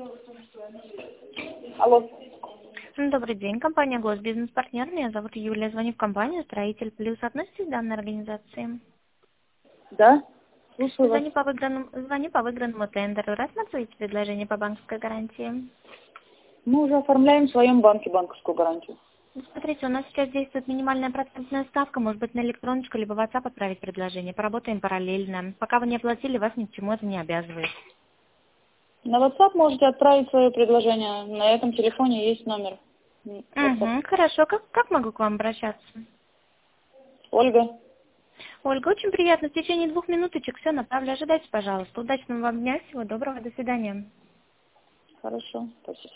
Алло. Добрый день, компания Госбизнес-партнер. Меня зовут Юлия. Звоню в компанию «Строитель Плюс». Относитесь к данной организации? Да? Слушаю вас. Звоню по выигранному тендеру. Рассматриваете предложение по банковской гарантии? Мы уже оформляем в своем банке банковскую гарантию. Смотрите, у нас сейчас действует минимальная процентная ставка. Может быть, на электроночку либо WhatsApp отправить предложение. Поработаем параллельно. Пока вы не оплатили, вас ни к чему это не обязывает. На WhatsApp можете отправить свое предложение. На этом телефоне есть номер. WhatsApp. Угу, хорошо. Как могу к вам обращаться? Ольга. Ольга, очень приятно. В течение 2 минуточек все направлю. Ожидайте, пожалуйста. Удачного вам дня. Всего доброго. До свидания. Хорошо. Спасибо.